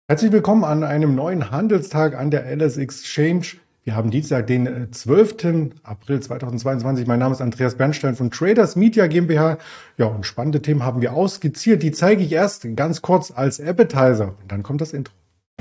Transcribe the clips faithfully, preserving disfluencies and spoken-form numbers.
Herzlich willkommen an einem neuen Handelstag an der L S Exchange. Wir haben Dienstag, den äh, zwölften April zweitausendzweiundzwanzig. Mein Name ist Andreas Bernstein von Traders Media GmbH. Ja, und spannende Themen haben wir ausskizziert. Die zeige ich erst ganz kurz als Appetizer. Und dann kommt das Intro.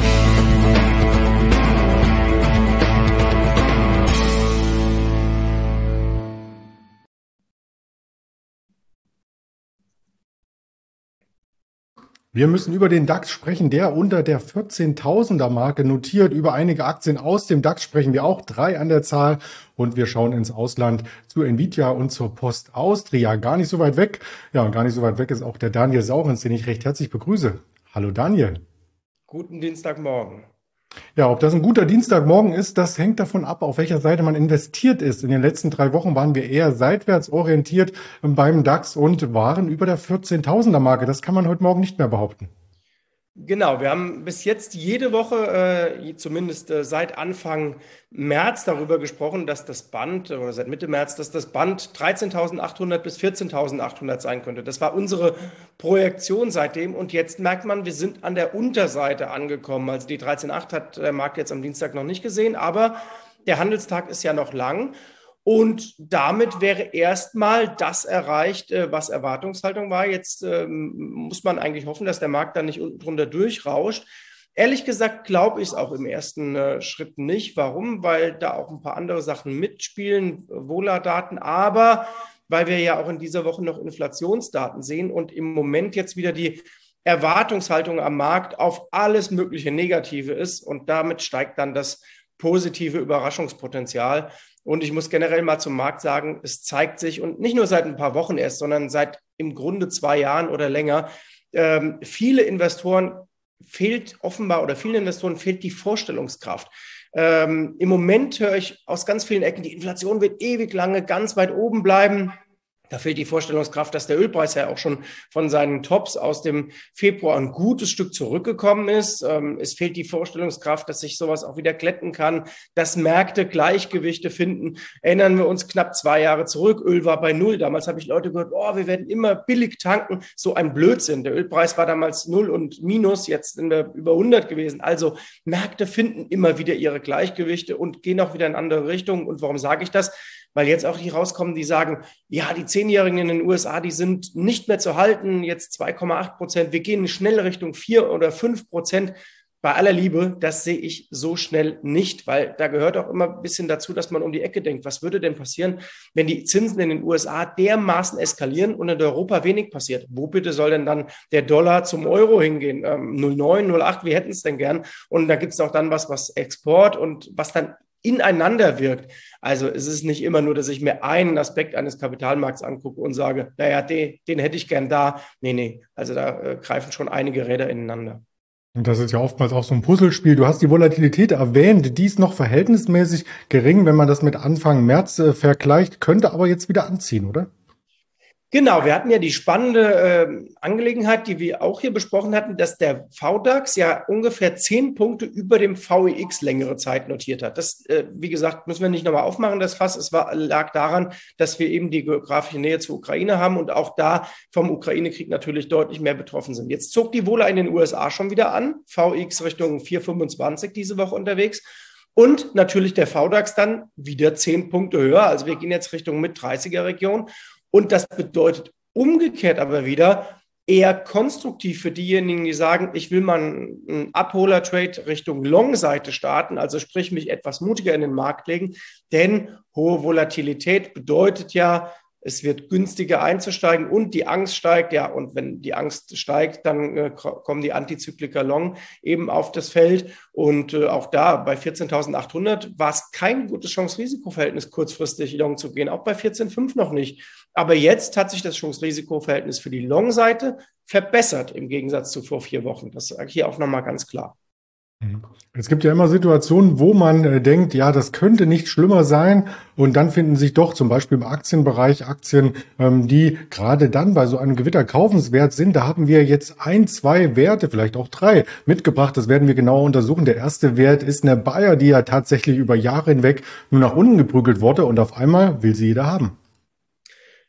Wir müssen über den DAX sprechen, der unter der vierzehntausender Marke notiert. Über einige Aktien aus dem DAX sprechen wir auch, drei an der Zahl. Und wir schauen ins Ausland zu Nvidia und zur Post Austria. Gar nicht so weit weg. Ja, und gar nicht so weit weg ist auch der Daniel Saurens, den ich recht herzlich begrüße. Hallo Daniel. Guten Dienstagmorgen. Ja, ob das ein guter Dienstagmorgen ist, das hängt davon ab, auf welcher Seite man investiert ist. In den letzten drei Wochen waren wir eher seitwärts orientiert beim DAX und waren über der vierzehntausender Marke. Das kann man heute Morgen nicht mehr behaupten. Genau, wir haben bis jetzt jede Woche, äh, zumindest äh, seit Anfang März, darüber gesprochen, dass das Band, oder seit Mitte März, dass das Band dreizehntausendachthundert bis vierzehntausendachthundert sein könnte. Das war unsere Projektion seitdem und jetzt merkt man, wir sind an der Unterseite angekommen. Also die dreizehntausendachthundert hat der Markt jetzt am Dienstag noch nicht gesehen, aber der Handelstag ist ja noch lang. Und damit wäre erstmal das erreicht, was Erwartungshaltung war. Jetzt ähm, muss man eigentlich hoffen, dass der Markt dann nicht unten drunter durchrauscht. Ehrlich gesagt glaube ich es auch im ersten äh, Schritt nicht. Warum? Weil da auch ein paar andere Sachen mitspielen, Vola-Daten, aber weil wir ja auch in dieser Woche noch Inflationsdaten sehen und im Moment jetzt wieder die Erwartungshaltung am Markt auf alles mögliche Negative ist und damit steigt dann das positive Überraschungspotenzial. Und ich muss generell mal zum Markt sagen, es zeigt sich, und nicht nur seit ein paar Wochen erst, sondern seit im Grunde zwei Jahren oder länger, ähm, viele Investoren fehlt offenbar oder vielen Investoren fehlt die Vorstellungskraft. Ähm, im Moment höre ich aus ganz vielen Ecken, die Inflation wird ewig lange ganz weit oben bleiben. Da fehlt die Vorstellungskraft, dass der Ölpreis ja auch schon von seinen Tops aus dem Februar ein gutes Stück zurückgekommen ist. Es fehlt die Vorstellungskraft, dass sich sowas auch wieder glätten kann, dass Märkte Gleichgewichte finden. Erinnern wir uns knapp zwei Jahre zurück. Öl war bei null. Damals habe ich Leute gehört, oh, wir werden immer billig tanken. So ein Blödsinn. Der Ölpreis war damals null und minus. Jetzt sind wir über hundert gewesen. Also Märkte finden immer wieder ihre Gleichgewichte und gehen auch wieder in andere Richtungen. Und warum sage ich das? Weil jetzt auch die rauskommen, die sagen, ja, die Zehnjährigen in den U S A, die sind nicht mehr zu halten, jetzt zwei Komma acht Prozent. Wir gehen schnell Richtung vier oder fünf Prozent. Bei aller Liebe, das sehe ich so schnell nicht, weil da gehört auch immer ein bisschen dazu, dass man um die Ecke denkt. Was würde denn passieren, wenn die Zinsen in den U S A dermaßen eskalieren und in Europa wenig passiert? Wo bitte soll denn dann der Dollar zum Euro hingehen? Ähm, null Komma neun, null Komma acht, wir hätten es denn gern. Und da gibt es auch dann was, was Export und was dann ineinander wirkt. Also es ist nicht immer nur, dass ich mir einen Aspekt eines Kapitalmarkts angucke und sage, naja, den, den hätte ich gern da. Nee, nee, also da äh, greifen schon einige Räder ineinander. Und das ist ja oftmals auch so ein Puzzlespiel. Du hast die Volatilität erwähnt, die ist noch verhältnismäßig gering, wenn man das mit Anfang März äh, vergleicht, könnte aber jetzt wieder anziehen, oder? Genau, wir hatten ja die spannende äh, Angelegenheit, die wir auch hier besprochen hatten, dass der V DAX ja ungefähr zehn Punkte über dem V I X längere Zeit notiert hat. Das, äh, wie gesagt, müssen wir nicht nochmal aufmachen, das Fass. Es war, lag daran, dass wir eben die geografische Nähe zur Ukraine haben und auch da vom Ukraine-Krieg natürlich deutlich mehr betroffen sind. Jetzt zog die Vola in den U S A schon wieder an, V I X Richtung vier Komma fünfundzwanzig diese Woche unterwegs. Und natürlich der V DAX dann wieder zehn Punkte höher. Also wir gehen jetzt Richtung mit dreißiger Region. Und das bedeutet umgekehrt aber wieder eher konstruktiv für diejenigen, die sagen, ich will mal einen Abholer-Trade Richtung Long-Seite starten, also sprich mich etwas mutiger in den Markt legen, denn hohe Volatilität bedeutet ja, es wird günstiger einzusteigen und die Angst steigt, ja, und wenn die Angst steigt, dann äh, kommen die Antizykliker Long eben auf das Feld und äh, auch da bei vierzehntausendachthundert war es kein gutes Chance-Risiko-Verhältnis, kurzfristig Long zu gehen, auch bei vierzehn Komma fünf noch nicht. Aber jetzt hat sich das Chance-Risiko-Verhältnis für die Long-Seite verbessert im Gegensatz zu vor vier Wochen. Das sage ich hier auch nochmal ganz klar. Es gibt ja immer Situationen, wo man äh, denkt, ja, das könnte nicht schlimmer sein. Und dann finden sich doch zum Beispiel im Aktienbereich Aktien, ähm, die gerade dann bei so einem Gewitter kaufenswert sind. Da haben wir jetzt ein, zwei Werte, vielleicht auch drei mitgebracht. Das werden wir genauer untersuchen. Der erste Wert ist eine Bayer, die ja tatsächlich über Jahre hinweg nur nach unten geprügelt wurde. Und auf einmal will sie jeder haben.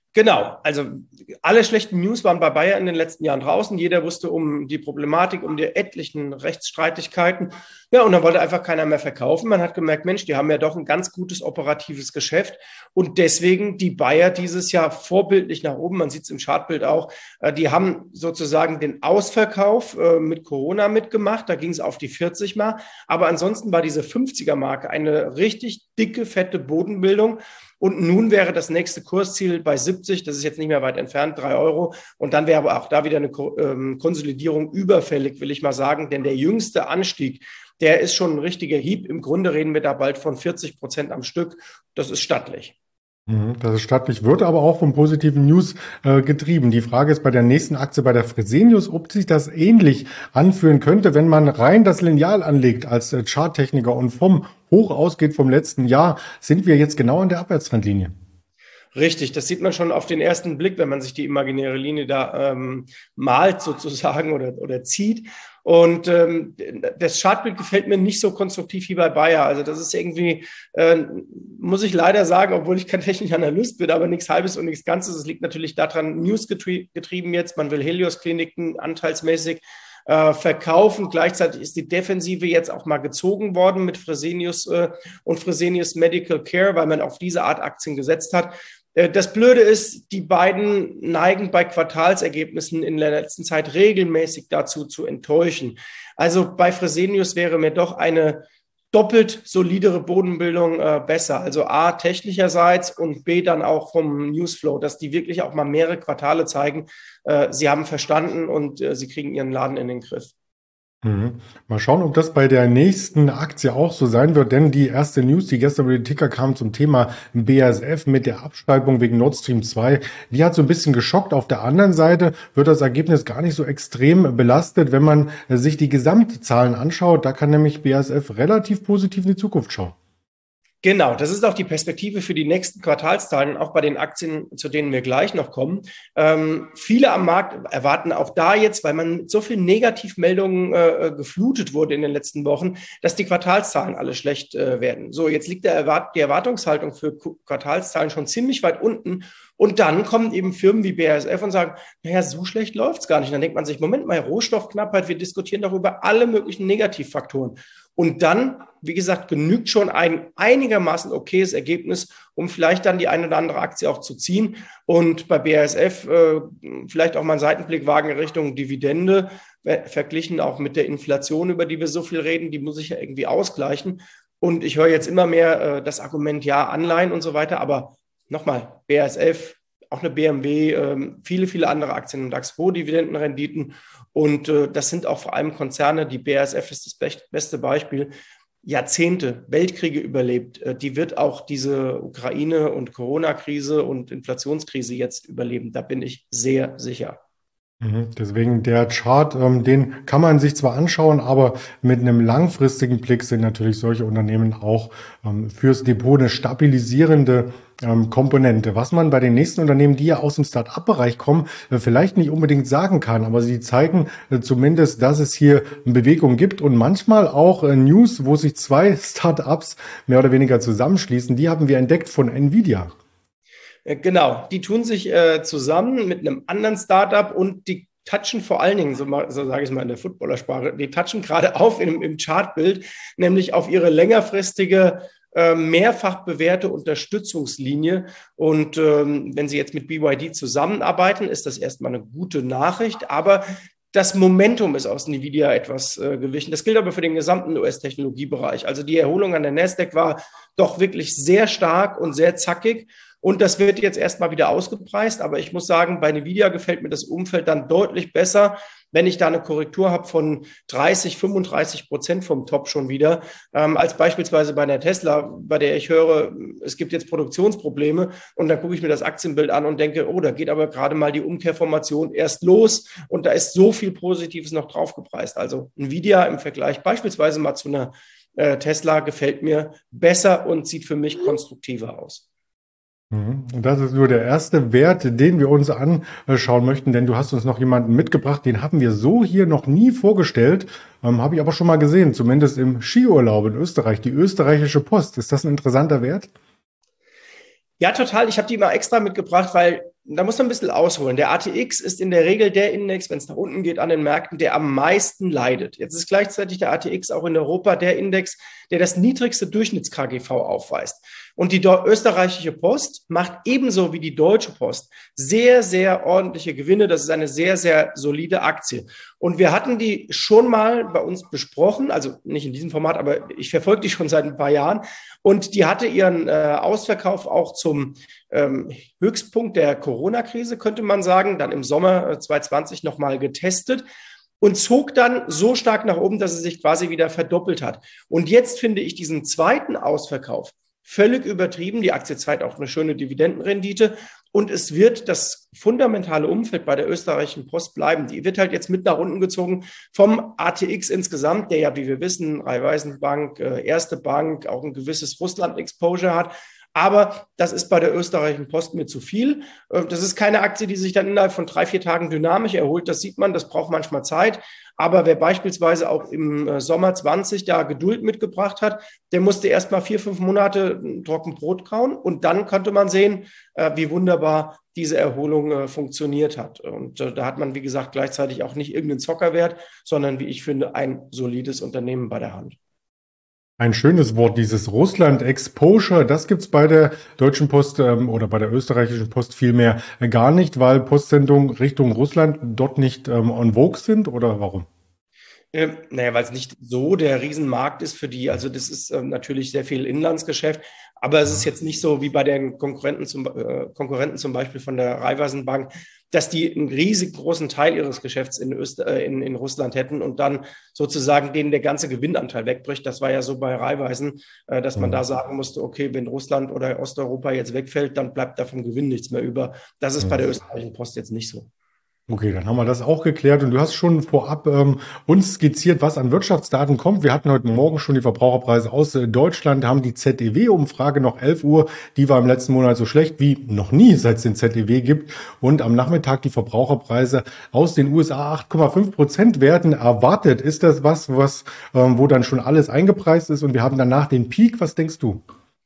Genau, also alle schlechten News waren bei Bayer in den letzten Jahren draußen. Jeder wusste um die Problematik, um die etlichen Rechtsstreitigkeiten. Ja, und dann wollte einfach keiner mehr verkaufen. Man hat gemerkt, Mensch, die haben ja doch ein ganz gutes operatives Geschäft. Und deswegen die Bayer dieses Jahr vorbildlich nach oben. Man sieht es im Chartbild auch. Die haben sozusagen den Ausverkauf mit Corona mitgemacht. Da ging es auf die vierzig mal. Aber ansonsten war diese fünfziger-Marke eine richtig dicke, fette Bodenbildung. Und nun wäre das nächste Kursziel bei siebzig, das ist jetzt nicht mehr weit entfernt, drei Euro. Und dann wäre aber auch da wieder eine Konsolidierung überfällig, will ich mal sagen. Denn der jüngste Anstieg, der ist schon ein richtiger Hieb. Im Grunde reden wir da bald von vierzig Prozent am Stück. Das ist stattlich. Das ist stattlich, wird aber auch von positiven News äh, getrieben. Die Frage ist bei der nächsten Aktie, bei der Fresenius, ob sich das ähnlich anfühlen könnte, wenn man rein das Lineal anlegt als äh, Charttechniker und vom Hoch ausgeht vom letzten Jahr, sind wir jetzt genau an der Abwärtstrendlinie. Richtig, das sieht man schon auf den ersten Blick, wenn man sich die imaginäre Linie da ähm, malt sozusagen oder, oder zieht. Und ähm, das Chartbild gefällt mir nicht so konstruktiv wie bei Bayer. Also das ist irgendwie, äh, muss ich leider sagen, obwohl ich kein technischer Analyst bin, aber nichts Halbes und nichts Ganzes. Es liegt natürlich daran, News getrie- getrieben jetzt. Man will Helios-Kliniken anteilsmäßig äh, verkaufen. Gleichzeitig ist die Defensive jetzt auch mal gezogen worden mit Fresenius äh, und Fresenius Medical Care, weil man auf diese Art Aktien gesetzt hat. Das Blöde ist, die beiden neigen bei Quartalsergebnissen in der letzten Zeit regelmäßig dazu zu enttäuschen. Also bei Fresenius wäre mir doch eine doppelt solidere Bodenbildung äh, besser. Also A, technischerseits und B, dann auch vom Newsflow, dass die wirklich auch mal mehrere Quartale zeigen, äh, sie haben verstanden und äh, sie kriegen ihren Laden in den Griff. Mhm. Mal schauen, ob das bei der nächsten Aktie auch so sein wird, denn die erste News, die gestern über den Ticker kam zum Thema B A S F mit der Abschreibung wegen Nord Stream zwei, die hat so ein bisschen geschockt. Auf der anderen Seite wird das Ergebnis gar nicht so extrem belastet, wenn man sich die Gesamtzahlen anschaut. Da kann nämlich B A S F relativ positiv in die Zukunft schauen. Genau, das ist auch die Perspektive für die nächsten Quartalszahlen, auch bei den Aktien, zu denen wir gleich noch kommen. Ähm, viele am Markt erwarten auch da jetzt, weil man mit so vielen Negativmeldungen äh, geflutet wurde in den letzten Wochen, dass die Quartalszahlen alle schlecht äh, werden. So, jetzt liegt der Erwart- die Erwartungshaltung für Quartalszahlen schon ziemlich weit unten. Und dann kommen eben Firmen wie B A S F und sagen, naja, so schlecht läuft's gar nicht. Dann denkt man sich, Moment mal, Rohstoffknappheit, wir diskutieren doch über alle möglichen Negativfaktoren. Und dann, wie gesagt, genügt schon ein einigermaßen okayes Ergebnis, um vielleicht dann die eine oder andere Aktie auch zu ziehen. Und bei B A S F äh, vielleicht auch mal einen Seitenblick wagen Richtung Dividende, verglichen auch mit der Inflation, über die wir so viel reden, die muss ich ja irgendwie ausgleichen. Und ich höre jetzt immer mehr äh, das Argument, ja, Anleihen und so weiter, aber nochmal, B A S F, auch eine B M W, äh, viele, viele andere Aktien im DAX, hohe Dividendenrenditen. Und äh, das sind auch vor allem Konzerne, die B A S F ist das best, beste Beispiel, Jahrzehnte, Weltkriege überlebt. Äh, die wird auch diese Ukraine- und Corona-Krise und Inflationskrise jetzt überleben. Da bin ich sehr sicher. Deswegen der Chart, ähm, den kann man sich zwar anschauen, aber mit einem langfristigen Blick sind natürlich solche Unternehmen auch ähm, fürs Depot eine stabilisierende ähm, Komponente. Was man bei den nächsten Unternehmen, die ja aus dem Start-up-Bereich kommen, äh, vielleicht nicht unbedingt sagen kann, aber sie zeigen äh, zumindest, dass es hier eine Bewegung gibt und manchmal auch äh, News, wo sich zwei Start-ups mehr oder weniger zusammenschließen. Die haben wir entdeckt von Nvidia. Genau, die tun sich äh, zusammen mit einem anderen Startup und die touchen vor allen Dingen, so, so sage ich es mal in der Footballersprache, die touchen gerade auf im, im Chartbild, nämlich auf ihre längerfristige, äh, mehrfach bewährte Unterstützungslinie. Und ähm, wenn Sie jetzt mit B Y D zusammenarbeiten, ist das erstmal eine gute Nachricht, aber das Momentum ist aus Nvidia etwas äh, gewichen. Das gilt aber für den gesamten U S-Technologiebereich. Also die Erholung an der Nasdaq war doch wirklich sehr stark und sehr zackig. Und das wird jetzt erstmal wieder ausgepreist. Aber ich muss sagen, bei Nvidia gefällt mir das Umfeld dann deutlich besser, wenn ich da eine Korrektur habe von dreißig, fünfunddreißig Prozent vom Top schon wieder, ähm, als beispielsweise bei der Tesla, bei der ich höre, es gibt jetzt Produktionsprobleme und dann gucke ich mir das Aktienbild an und denke, oh, da geht aber gerade mal die Umkehrformation erst los und da ist so viel Positives noch draufgepreist. Also Nvidia im Vergleich beispielsweise mal zu einer äh, Tesla gefällt mir besser und sieht für mich konstruktiver aus. Und das ist nur der erste Wert, den wir uns anschauen möchten, denn du hast uns noch jemanden mitgebracht, den haben wir so hier noch nie vorgestellt, ähm, habe ich aber schon mal gesehen, zumindest im Skiurlaub in Österreich, die österreichische Post. Ist das ein interessanter Wert? Ja, total. Ich habe die mal extra mitgebracht, weil da muss man ein bisschen ausholen. Der A T X ist in der Regel der Index, wenn es nach unten geht an den Märkten, der am meisten leidet. Jetzt ist gleichzeitig der A T X auch in Europa der Index, der das niedrigste Durchschnitts-K G V aufweist. Und die österreichische Post macht ebenso wie die Deutsche Post sehr, sehr ordentliche Gewinne. Das ist eine sehr, sehr solide Aktie. Und wir hatten die schon mal bei uns besprochen, also nicht in diesem Format, aber ich verfolge die schon seit ein paar Jahren. Und die hatte ihren äh, Ausverkauf auch zum ähm, Höchstpunkt der Corona-Krise, könnte man sagen, dann im Sommer zwanzig zwanzig nochmal getestet und zog dann so stark nach oben, dass es sich quasi wieder verdoppelt hat. Und jetzt finde ich diesen zweiten Ausverkauf völlig übertrieben. Die Aktie zeigt auch eine schöne Dividendenrendite. Und es wird das fundamentale Umfeld bei der österreichischen Post bleiben. Die wird halt jetzt mit nach unten gezogen vom A T X insgesamt, der ja, wie wir wissen, Raiffeisenbank, äh, Erste Bank, auch ein gewisses Russland-Exposure hat. Aber das ist bei der österreichischen Post mir zu viel. Das ist keine Aktie, die sich dann innerhalb von drei, vier Tagen dynamisch erholt. Das sieht man, das braucht manchmal Zeit. Aber wer beispielsweise auch im Sommer zwanzig da Geduld mitgebracht hat, der musste erst mal vier, fünf Monate trocken Brot kauen. Und dann konnte man sehen, wie wunderbar diese Erholung funktioniert hat. Und da hat man, wie gesagt, gleichzeitig auch nicht irgendeinen Zockerwert, sondern, wie ich finde, ein solides Unternehmen bei der Hand. Ein schönes Wort, dieses Russland-Exposure, das gibt's bei der Deutschen Post ähm, oder bei der österreichischen Post vielmehr äh, gar nicht, weil Postsendungen Richtung Russland dort nicht ähm, en vogue sind, oder warum? Ähm, naja, weil es nicht so der Riesenmarkt ist für die. Also das ist ähm, natürlich sehr viel Inlandsgeschäft, aber es ist jetzt nicht so wie bei den Konkurrenten zum, äh, Konkurrenten zum Beispiel von der Raiffeisenbank, dass die einen riesig großen Teil ihres Geschäfts in, Öster äh, in, in Russland hätten und dann sozusagen denen der ganze Gewinnanteil wegbricht. Das war ja so bei Raiffeisen, äh, dass man da sagen musste, okay, wenn Russland oder Osteuropa jetzt wegfällt, dann bleibt da vom Gewinn nichts mehr über. Das ist bei der österreichischen Post jetzt nicht so. Okay, dann haben wir das auch geklärt und du hast schon vorab ähm, uns skizziert, was an Wirtschaftsdaten kommt. Wir hatten heute Morgen schon die Verbraucherpreise aus äh, Deutschland, haben die Z E W-Umfrage noch elf Uhr, die war im letzten Monat so schlecht wie noch nie, seit es den Z E W gibt. Und am Nachmittag die Verbraucherpreise aus den U S A acht Komma fünf Prozent werden erwartet. Ist das was, was ähm, wo dann schon alles eingepreist ist und wir haben danach den Peak? Was denkst du?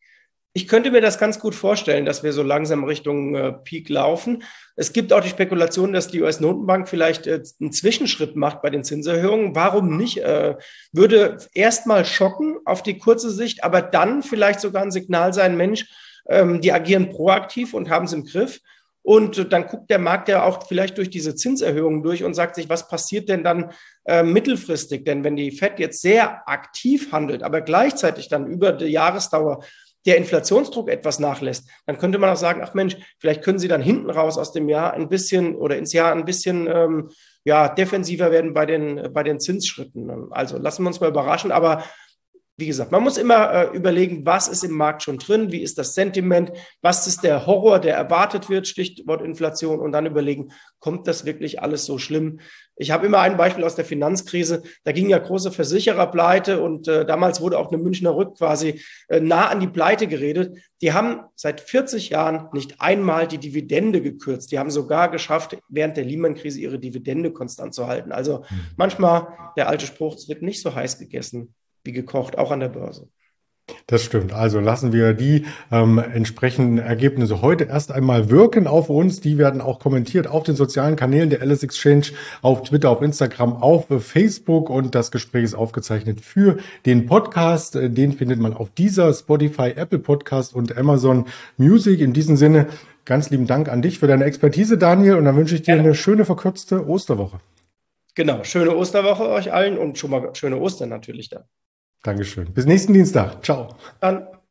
Ich könnte mir das ganz gut vorstellen, dass wir so langsam Richtung äh, Peak laufen. Es gibt auch die Spekulation, dass die U S-Notenbank vielleicht äh, einen Zwischenschritt macht bei den Zinserhöhungen. Warum nicht? Äh, würde erstmal schocken auf die kurze Sicht, aber dann vielleicht sogar ein Signal sein, Mensch, ähm, die agieren proaktiv und haben es im Griff. Und äh, dann guckt der Markt ja auch vielleicht durch diese Zinserhöhungen durch und sagt sich, was passiert denn dann äh, mittelfristig? Denn wenn die Fed jetzt sehr aktiv handelt, aber gleichzeitig dann über die Jahresdauer der Inflationsdruck etwas nachlässt, dann könnte man auch sagen, ach Mensch, vielleicht können Sie dann hinten raus aus dem Jahr ein bisschen oder ins Jahr ein bisschen ähm, ja, defensiver werden bei den, bei den Zinsschritten. Also lassen wir uns mal überraschen, aber wie gesagt, man muss immer äh, überlegen, was ist im Markt schon drin, wie ist das Sentiment, was ist der Horror, der erwartet wird, Stichwort Inflation, und dann überlegen, kommt das wirklich alles so schlimm? Ich habe immer ein Beispiel aus der Finanzkrise, da gingen ja große Versicherer pleite und äh, damals wurde auch eine Münchner Rück quasi äh, nah an die Pleite geredet. Die haben seit vierzig Jahren nicht einmal die Dividende gekürzt. Die haben sogar geschafft, während der Lehman-Krise ihre Dividende konstant zu halten. Also manchmal der alte Spruch, es wird nicht so heiß gegessen wie gekocht, auch an der Börse. Das stimmt. Also lassen wir die ähm, entsprechenden Ergebnisse heute erst einmal wirken auf uns. Die werden auch kommentiert auf den sozialen Kanälen der Alice Exchange, auf Twitter, auf Instagram, auf Facebook, und das Gespräch ist aufgezeichnet für den Podcast. Den findet man auf dieser, Spotify, Apple Podcast und Amazon Music. In diesem Sinne ganz lieben Dank an dich für deine Expertise, Daniel, und dann wünsche ich dir eine schöne verkürzte Osterwoche. Genau, schöne Osterwoche euch allen und schon mal schöne Ostern natürlich dann. Dankeschön. Bis nächsten Dienstag. Ciao. Dann.